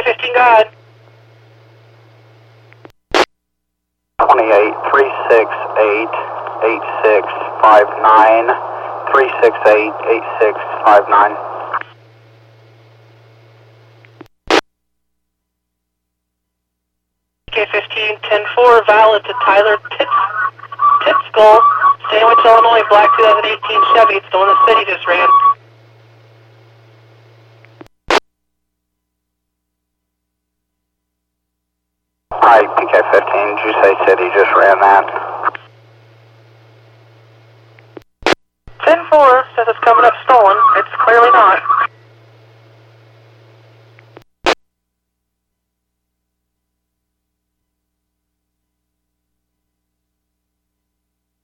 PK15 God. 28-368-8659, 368-8659. PK15 10-4, valid to Tyler Tipskull, Sandwich, Illinois, black 2018 Chevy. It's the one the city just ran. Alright, PK15, did you say city just ran that? 10-4 says it's coming up